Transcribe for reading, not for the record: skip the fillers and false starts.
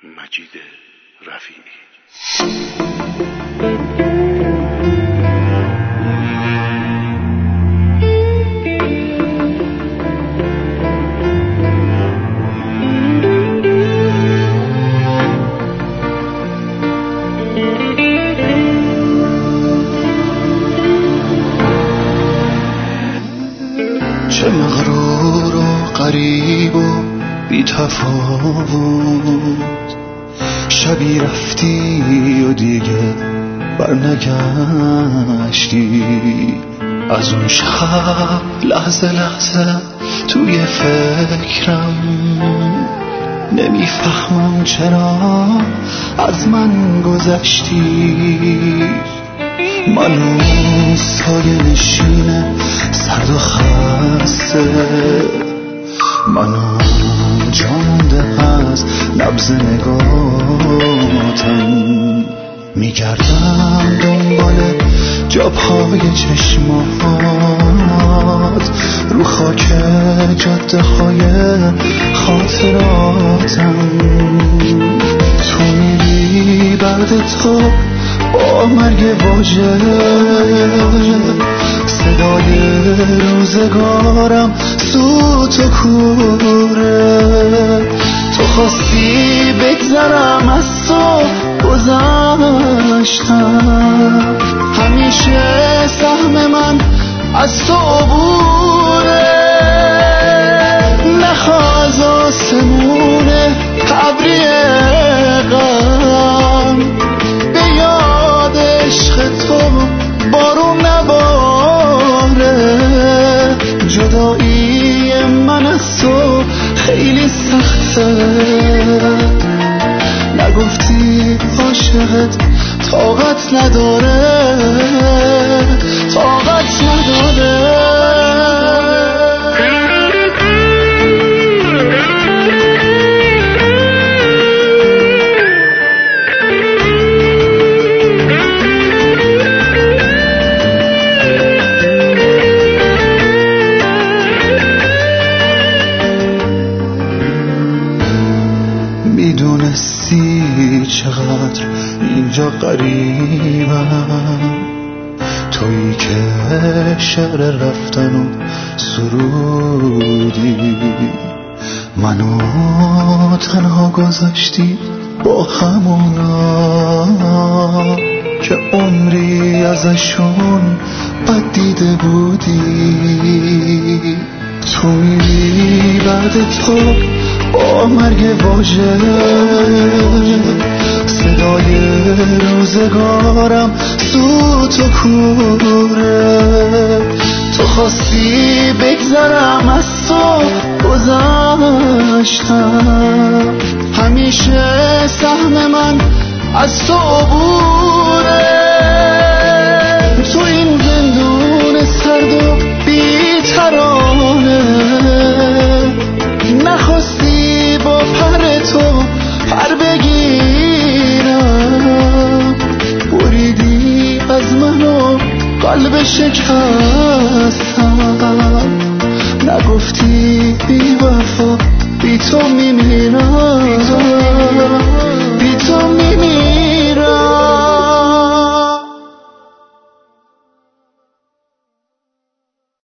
مجید رفیعی. چه مغرور و غریب و بی تفاوت، شبی رفتی و دیگه برنگشتی. از اون شب لحظه لحظه توی فکرم، نمیفهمم چرا از من گذشتی. من اون سایه نشین سرد و خسته، من اون جا مونده از نبض نگاتم. میگردم دنبال جابهای چشمات رو خاک جاده های خاطراتم. تو میری بعد تو با مرگ واژه، صدای روزگارم سوت و کوره. تو خواستی بگذرم از تو گذشتم، همیشه سهم من از تو عبوره. نخواه از آسمون ابری غم، به یاد عشق تو بارون نباره. جدایی من از تو خیلی سخته، نگفتی عاشقت طاقت نداره، طاقت نداره. میدونستی چقدر اینجا غریبم، تویی که شعر رفتن و سرودی. منو تنها گذاشتی با همونا که عمری ازشون بد دیده بودی. تو میری بعد تو با مرگ واژه، صدای روزگارم سوت و کوره. تو خواستی بگذرم از تو گذشتم، همیشه سهم من از تو عبوره. تو این زندون سرد و بی‌ترانه، نخواستی با پر تو پر بگیرم. بریدی از منو قلب شکستم، نگفتی بی وفا بی تو میمیرم.